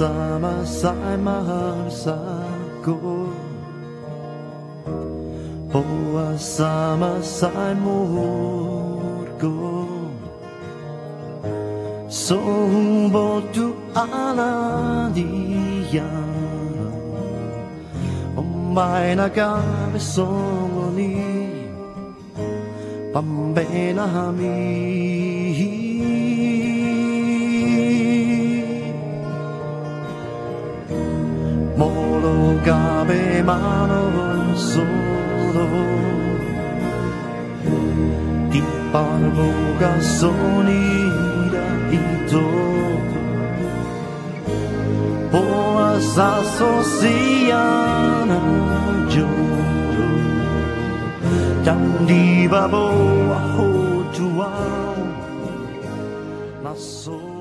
sama-sama sago Boa sama-sama murgo Sumbotu ala dia Omai nagabe songoni Pambena mi Molo gabe manon solo Di parvoga sonida ito Boa sasosiana jodo Jangan dibawa hotuau Naso